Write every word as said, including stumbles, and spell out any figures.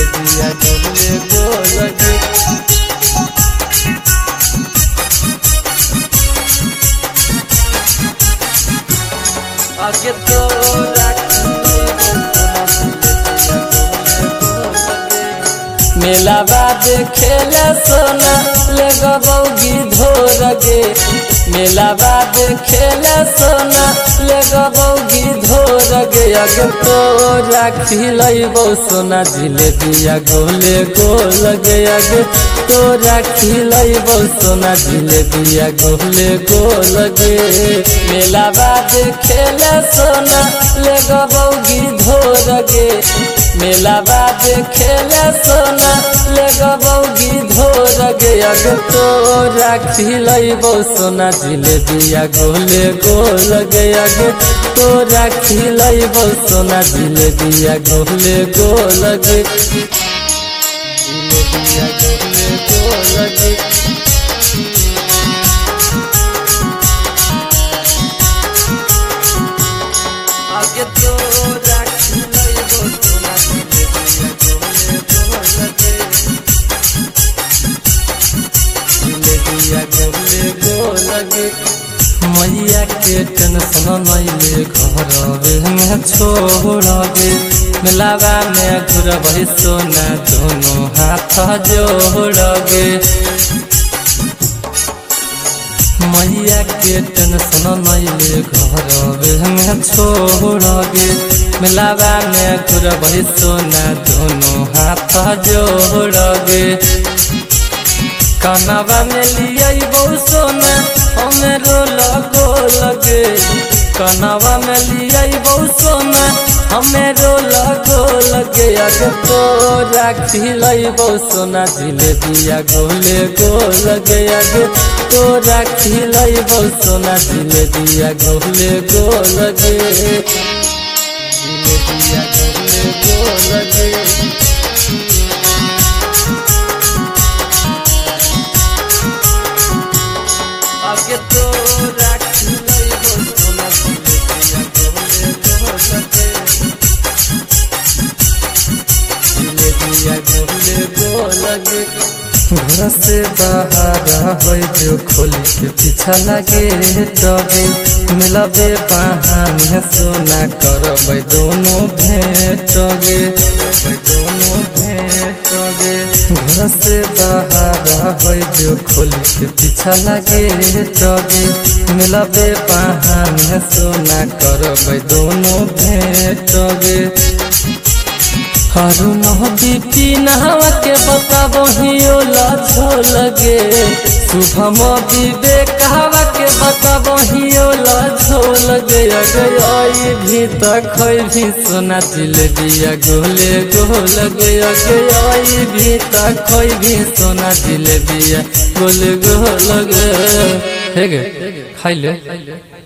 जिलेबिया गोले गोल गे आगे तो मेला बाद खेला सोना ले गबौगी धोर गे मेला बाद खेला सोना ले गबौगी धोर गे अगे तो खिलैबौ सोना जिलेबिया गोले गोल गे अगे तो खिलैबौ सोना जिलेबिया गोले गोल गे मेला बाद खेला सोना ले गबौगी धोर गे मेला बाद खेला सोना ले गबौगी धोर गे अगे तो खिलैबौ सोना जिलेबिया गोले गोल गे अगे तो खिलैबौ सोना जिलेबिया गोले गोल गे जिलेबिया गोले गोल गे आगे तो मैया के टेंशन नैले घर में छोड़ गे मेलावा में घुरबै सोना दोनों हाथ जोड़ गे मैया के टेंशन नैले घर में छोड़ गे मेलावा में घुरबै सोना दोनों हाथ जोड़ गे कनवा में लियाइबौ सोना हमें रोल गोल गे कनवा में लियाइबौ सोना हमें रोल गोल गे अगे तो खिलैबौ सोना जिलेबिया गोले गोल गे अगे तो खिलैबौ सोना जिलेबिया गोले गोल गे जिलेबिया गोले गोल गे आगे तो खिलैबौ सोना जिलेबिया गोले गोल गे जिलेबिया गोले गोल गे घर से बाहर हो जो खोली के पीछा लगे तबे मिलबे बहाने सोना करबै दोनों भेंट गे दोनों भेंट गे घर से बाहर हो जो खोली के पीछा लगे तबे मिलबे बहाने सोना करबै दोनों भेंट गे हरु नदी पीनावा के बताबो हियोला झोल गे शुभम विवेकवा के बताबो हियोला झोल गे अगे आई भी तखै भी सोना जिलेबिया गोले गोल गे अगे आई भी तखै भी सोना जिलेबिया गोले गोल गे हे गे खाइ ले।